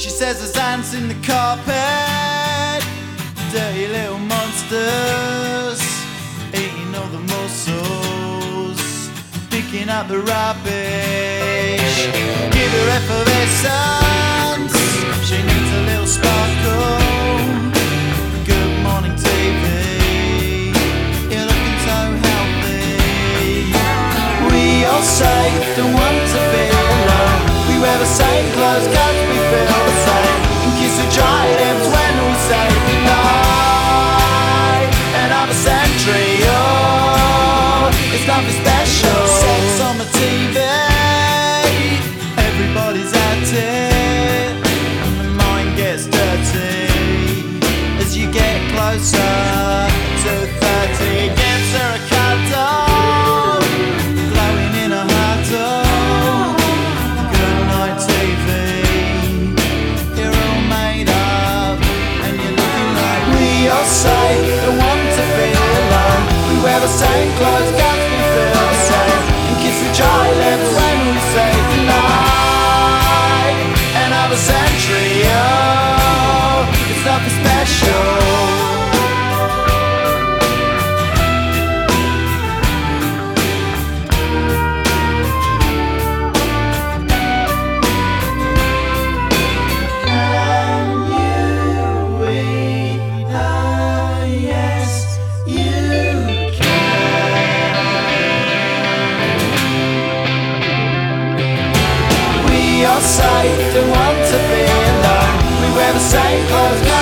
She says there's ants in the carpet, dirty little monsters, eating all the mussels, picking up the rubbish. Give her effervescence, she needs a little sparkle. Good morning TV, you're looking so healthy. We all say don't want to be alone. We wear the same clothes 'cause we feel the same, and kiss the dry lips when we say goodnight. Another century, oh, it's nothing special. Sex on the TV, everybody's at it, and the mind gets dirty as you get closer to 30. Gets her a cuddle, glowing in a huddle. Good night TV, you're all made up, and you're looking like we all say don't want to be alone. We wear the same clothes 'cause we feel the same, and kiss the dry lips when we say goodnight. Another century, oh, it's nothing special. We all say don't want to be alone. We wear the same clothes.